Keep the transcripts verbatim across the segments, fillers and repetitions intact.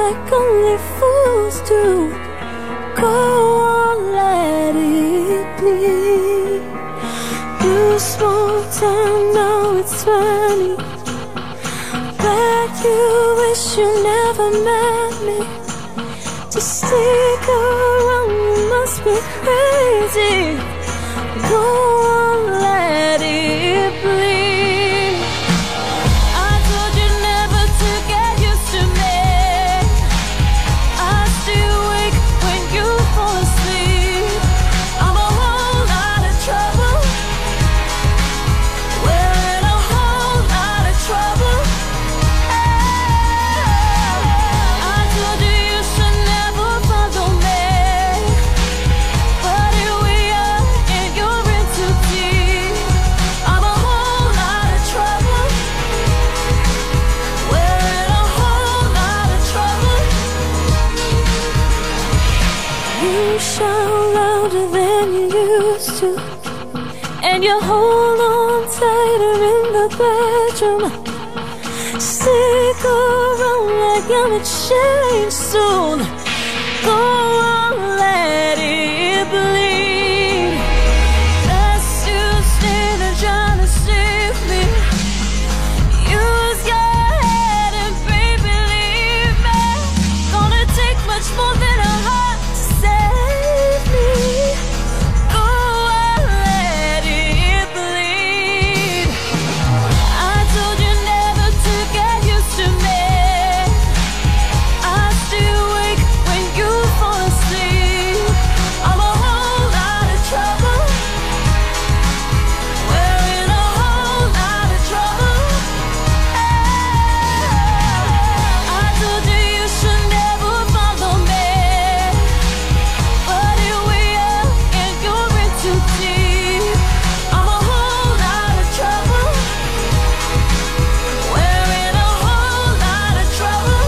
like only fools do. Go on, let it bleed. You small town, now it's funny. Bet you wish you never met me. To stick around, you must be crazy. Go on, let it bleed. I told you never to get used to me. I stay awake when you fall asleep. I'm a whole lot of trouble. We're in a whole lot of trouble. I told you you should never follow me, but here we are and you're in too deep. I'm a whole lot of trouble. We're in a whole lot of trouble. You shout louder than you used to, and you hold on tighter in the bedroom. Stick around like gonna change soon. Go on, let it bleed. Best you stand and trying to save me. Use your head and baby leave me. Gonna take much more than a heart to save me. Go on, let it bleed. I told you never to get used to me. I stay awake when you fall asleep. I'm a whole lot of trouble. We're in a whole lot of trouble. I told you you should never follow me, but here we are and you're in too deep. I'm a whole lot of trouble. We're in a whole lot of trouble.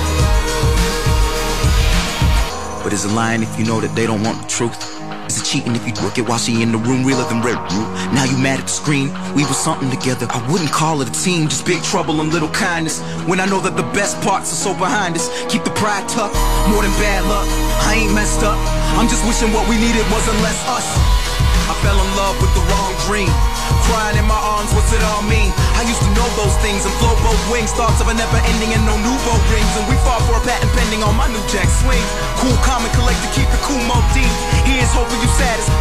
But is it lying if you know that they don't want the truth? Is it cheating if you work it while she in the room, realer than red root? Now you mad at the screen, we was something together. I wouldn't call it a team, just big trouble and little kindness. When I know that the best parts are so behind us. Keep the pride tucked, more than bad luck. I ain't messed up, I'm just wishing what we needed wasn't less us. I fell in love with the wrong dream. Crying in my arms, what's it all mean? I used to know those things and flow both wings. Thoughts of a never ending and no new boat rings. And we fought for a patent pending on my new jack swing. Cool, calm, and collect to keep the cool more deep. Here's hoping you satisfied.